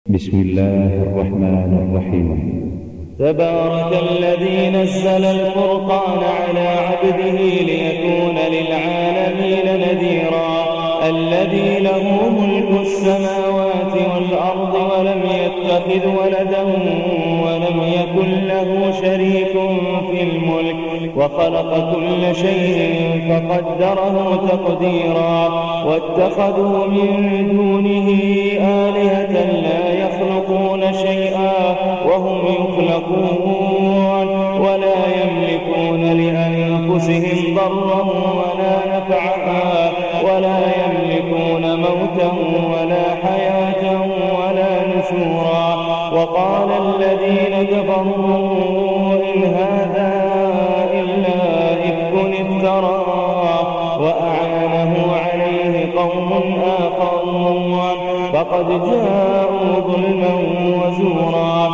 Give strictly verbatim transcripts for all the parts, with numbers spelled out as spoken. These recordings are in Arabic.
بسم الله الرحمن الرحيم. تبارك الذي نزل الفرقان على عبده ليكون للعالمين نذيرا. الذي له ملك السماوات والأرض ولم يتخذ ولدا ولم يكن له شريك في الملك وخلق كل شيء فقدره تقديرا. واتخذوا من دونه آلهة لا يخلقون شيئا وهم يخلقون ولا يملكون لأنفسهم ضرا ولا نفعا ولا يملكون موتا ولا حياة ولا نشورا. وقال الذين كفروا إن هذا إلا إفك افترى وأعانه عليه قوم آخرون فقد جاءوا ظلما وزورا.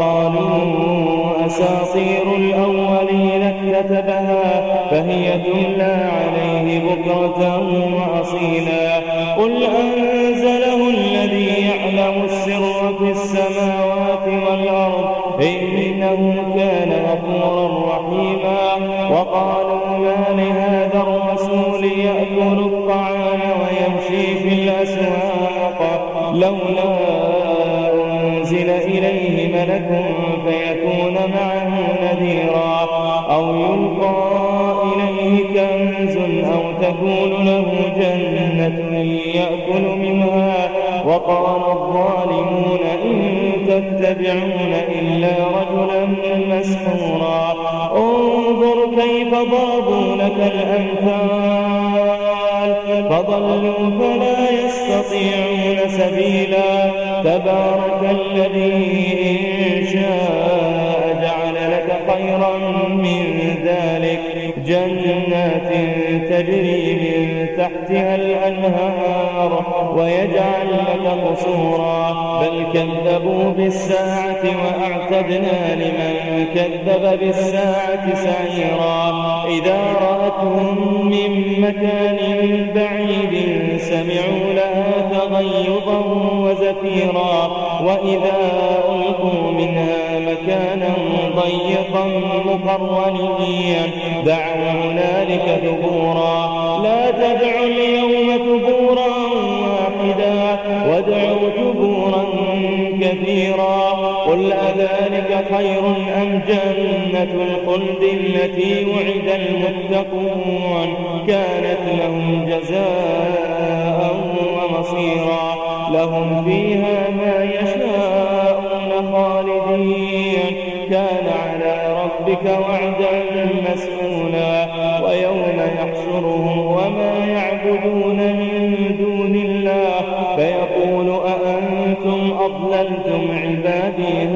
وقالوا أساطير الأولين اكتتبها فهي تملى عليه بكرة وأصيلا. قل أنزله الذي يعلم السر في السماوات والأرض إنه كان غفورا رحيما. وقالوا ما لهذا الرسول يأكل الطعام ويمشي في الأسواق لولا أنزل إليه ملك فيكون معه نذيرا أو يلقى إليه كنز أو تكون له جنة يأكل منها. وقال الظالمون إن تتبعون إلا رجلا مسحورا. انظر كيف ضربوا لك الأمثال فضلوا فلا يستطيعون سبيلا. تبارك الذي إن شاء جعل لك خيرا من ذلك جنات تجري من تحتها الأنهار ويجعل لك قصورا. بل كذبوا بالساعة وأعتدنا لمن كذب بالساعة سعيرا. إذا رأتهم من مكان بعيد سمعوا لها تغيظا وزفيرا. وإذا ألقوا منها مكانا ضيقا مقرنين دعوا هنالك ثبورا. لا تدعوا اليوم ثبورا واحدا وادعوا ثبورا كثيرا. قل أذلك خير أم جنة الخلد التي وعد المتقون كانت لهم جزاء ومصيرا. لهم فيها ما يشاءون خالدين كان على ربك وعدا مسئولا. ويوم يحشرهم وما يعبدون من دون الله فيقول أأنتم أضللتم عبادي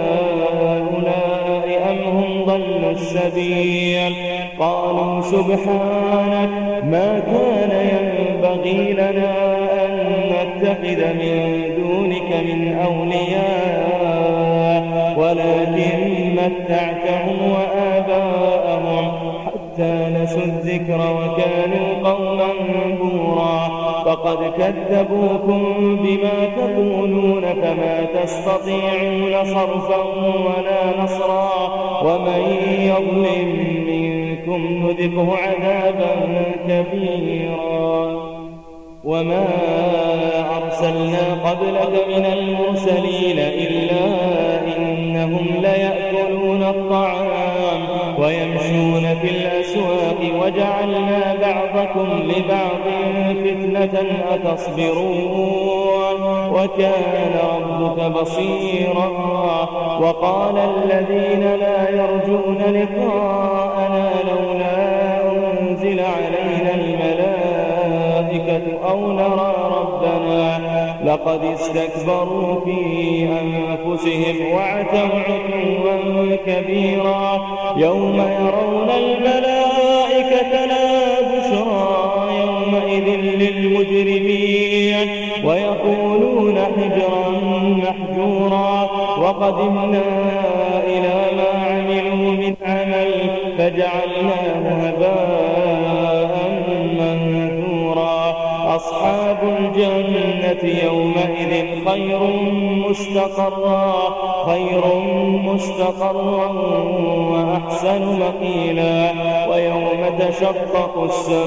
هؤلاء أم هم ضلوا السبيل. قالوا سبحانك ما كان ينبغي لنا أن نتخذ من دونك من أولياء ولكن متعتهم وآباءهم حتى نسوا الذكر وكانوا قوما بورا. فقد كذبوكم بما تقولون فما تستطيعون صرفا ولا نصرا. ومن يظلم منكم نذقه عذابا كبيرا. وما أرسلنا قبلك من المرسلين إلا إنهم ليأكلون الطعام ويمشون في الأسواق وجعلنا بعضكم لبعض فتنة أتصبرون وكان ربك بصيرا. وقال الذين لا يرجون لقاءنا لولا أنزل علينا الملائكة أو نرى ربنا لقد استكبروا في أنفسهم وعتوا عتوا كبيرا. يوم يرون الملائكة لا بشرى يومئذ للمجرمين ويقولون حجرا محجورا. وقدمنا إلى ما عملوا من عمل فجعلناه هباء منثورا. أصحاب الجنة الجنة يومئذ خير مستقرا خير مستقرا وأحسن مقيلا ويوم تشقق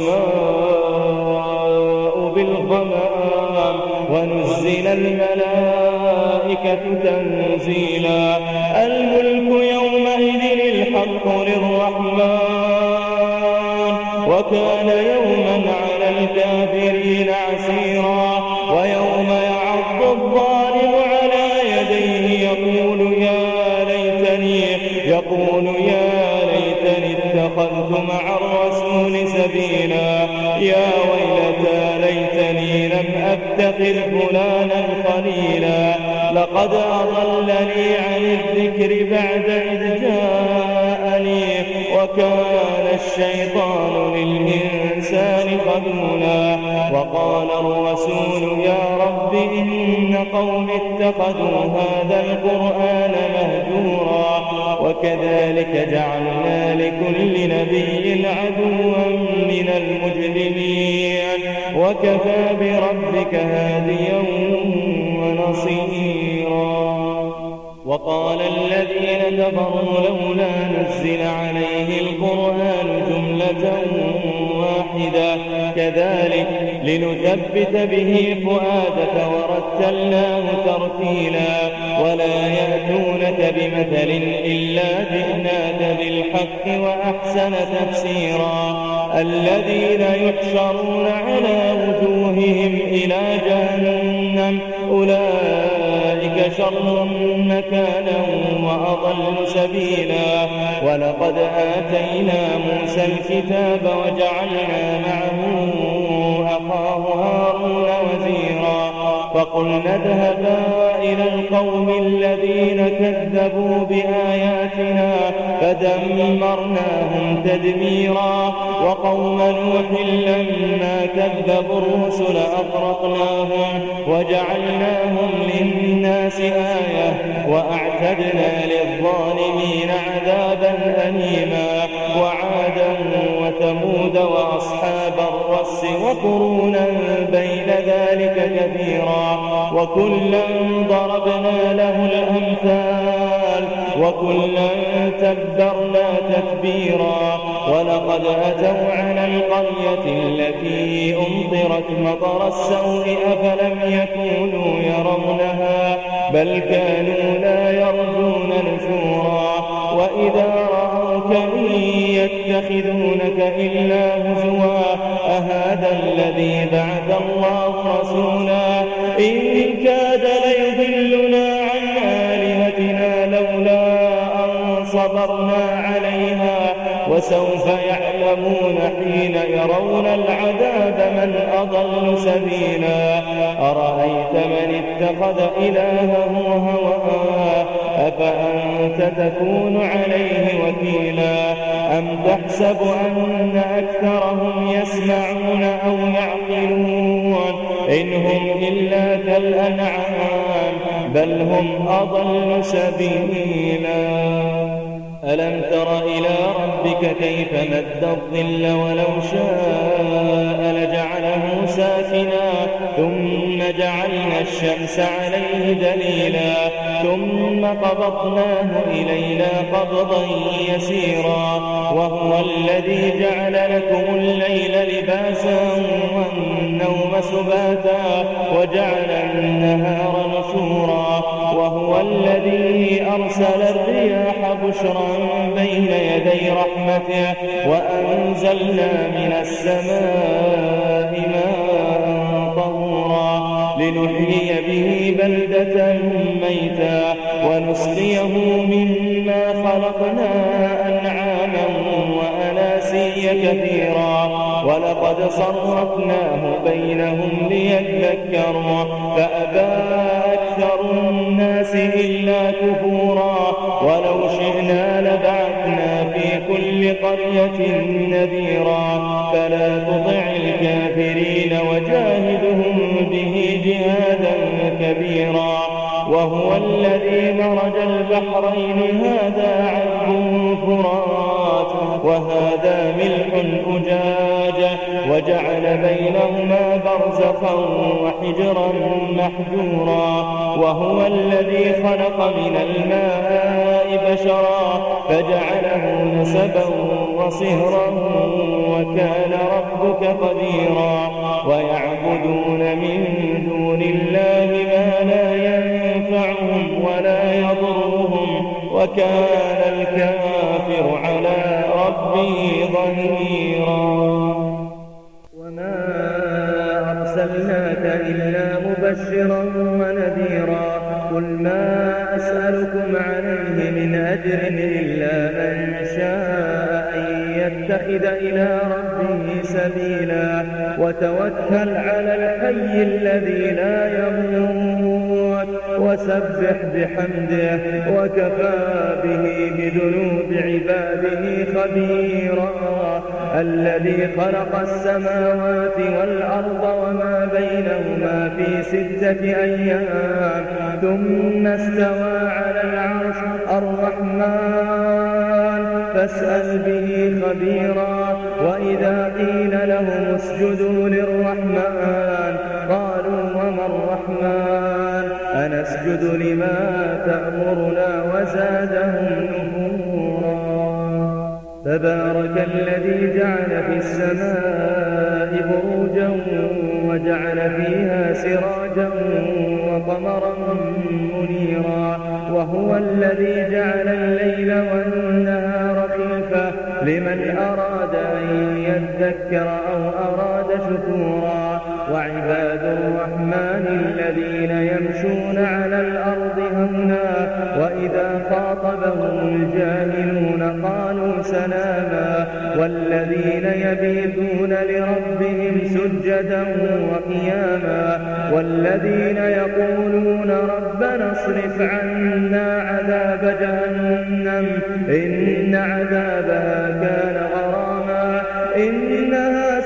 السماء بالغمام ونزل الملائكة تنزيلا الملك يومئذ الحق للرحمن وكان يوما على الكافرين عسيرا ويوم يعض الظالم على يديه يقول يا ليتني يقول يا ليتني اتخذت مع الرسول سبيلا يا ويلتى ليتني لم أتخذ فلانا خليلا لقد أضلني عن الذكر بعد إذ جاءني وكان الشيطان للإنسان خذولا وقال الرسول يا رب إن قوم اتخذوا هذا القرآن مهجورا وكذلك جعلنا لكل نبي عدوا من المجرمين وكفى بربك هاديا ونصيرا وقال الذين كفروا لولا نزل عليه القرآن جملة واحدة كذلك لنثبت به فؤادك ورتلناه ترتيلا ولا يأتونك بمثل إلا جئناك بالحق وأحسن تفسيرا الذين يحشرون على وجوههم إلى جهنم أولئك شر مكانا وأضل سبيلا ولقد آتينا موسى الكتاب وجعلنا معه أخاه هارون وزيرا فقلنا اذهبا إلى القوم الذين كذبوا بآياتنا فدمرناهم تدميرا وقوم نوح لما كذبوا الرسل أغرقناهم وجعلناهم للناس آية وأعتدنا للظالمين عذابا أليما وعادا وثمود وأصحاب الرس وقرونا بين ذلك كثيرا وكلا ضربنا له الأمثال وكلا تبرنا تتبيرا ولقد أتوا على القرية التي أمطرت مطر السوء أفلم يكونوا يرونها بل كانوا لا يرجون نشورا وإذا رأوك إن يتخذونك إلا هزوا أهذا الذي بعث الله رسولا إن كاد ليضلنا عن آلهتنا لولا أن صبرنا عليها وسوف يعلمون حين يرون العذاب من أضل سبيلا أرأيت من اتخذ إلهه هواه أفأنت تكون عليه وكيلا أم تحسب أن أكثرهم يسمعون أو يعقلون إن هم إلا كالأنعام بل هم أضل سبيلا ألم تر إلى ربك كيف مد الظل ولو شاء لجعله ساكنا ثم جعلنا الشمس عليه دليلا ثم قبضناه إلينا قبضا يسيرا وهو الذي جعل لكم الليل لباسا والنوم سباتا وجعل النهار نشورا وهو الذي أرسل الرياح بشرا بين يدي رحمته وأنزلنا من السماء ماء طهورا لنحيي به بلدة ميتا ونسقيه مما خلقنا أنعاما وأناسيا كثيرا ولقد صرفناه بينهم ليذكروا فأبى أكثر الناس إلا كفورا ولو شئنا لبعثنا في كل قرية نذيرا فلا تطع الكافرين وجاهدهم به جهادا كبيرا وهو الذي مرج البحرين هذا عذب فرات وهذا ملح أجاج وجعل بينهما برزخا وحجرا محجورا وهو الذي خلق من الماء بشرا فجعله نسبا وصهرا وكان ربك قديرا ويعبدون من دون الله ما لا ينفعهم ولا يضرهم وكان الكافر على ربه ظهيرا وما أرسلناك إلا مبشرا ونذيرا قل ما أسألكم عليه من أجر إلا من شاء أن يتخذ إلى ربه سبيلا وتوكل على الحي الذي لا يموت وسبح بحمده وكفى به بذنوب عباده خبيرا الذي خلق السماوات والأرض وما بينهما في ستة أيام ثم استوى على العرش الرحمن فاسأل به خبيرا وإذا قيل لهم اسجدوا للرحمن قالوا وما الرحمن أنسجد لما تأمرنا وزادهم نفورا تبارك الذي جعل في السماء بروجا وجعل فيها سراجا وقمرا منيرا وهو الذي جعل الليل والنهار خلفة لمن أراد أن يذكر أو أراد شكورا وعباد الرحمن الذين يمشون على الأرض هونا وإذا خاطبهم الجاهلون قالوا سلاما والذين يبيتون لربهم سجدا وقياما والذين يقولون ربنا اصرف عنا عذاب جهنم إن عذابها كان غراما إنها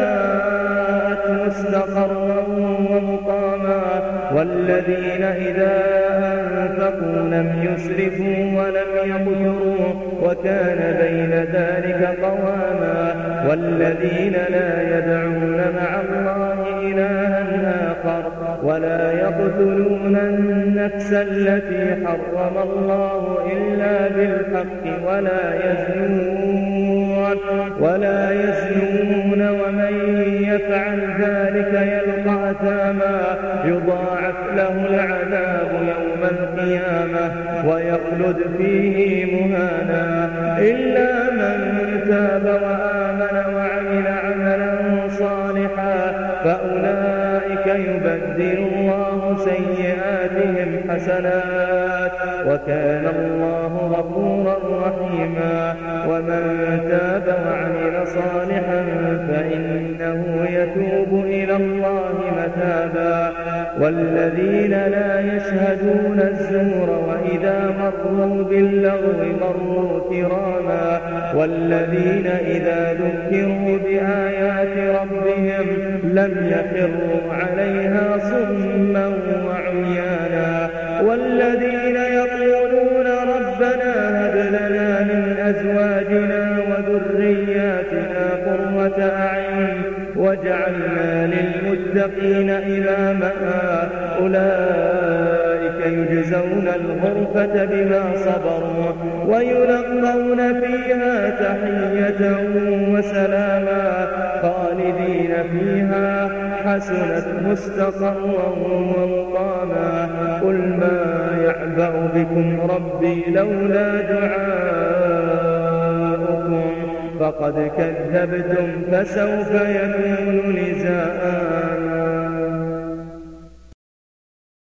ساءت مستقرا ومقاما والذين إذا أنفقوا لم يسرفوا ولم يقتروا وكان بين ذلك قواما والذين لا يدعون مع الله إلها آخر ولا يقتلون النفس التي حرم الله إلا بالحق ولا يزنون ولا يزنون ومن يفعل ذلك يلقى أثاما يضاعف له العذاب يوم القيامة ويخلد فيه مهانا إلا من تاب وآمن وعمل عملا صالحا فأولئك يبدل الله سيئاتهم حسنات وكان الله غفورا رحيما ومن تاب وعمل صالحا فإنه يتوب إلى الله متابا والذين لا يشهدون الزور وإذا مروا باللغو مروا كراما والذين إذا ذكروا بآيات ربهم لم يخروا عليها صما وعميانا والذين يقولون ربنا هب لنا من أزواجنا وذرياتنا قرة أعين واجعلنا للمتقين إماما أولئك يجزون الغرفة بما صبروا ويلقون فيها تحية وسلاما خالدين فيها حسنت مستقرا ومقاما قل ما يعبأ بكم ربي لولا دعاؤكم فقد كذبتم فسوف يكون لزاما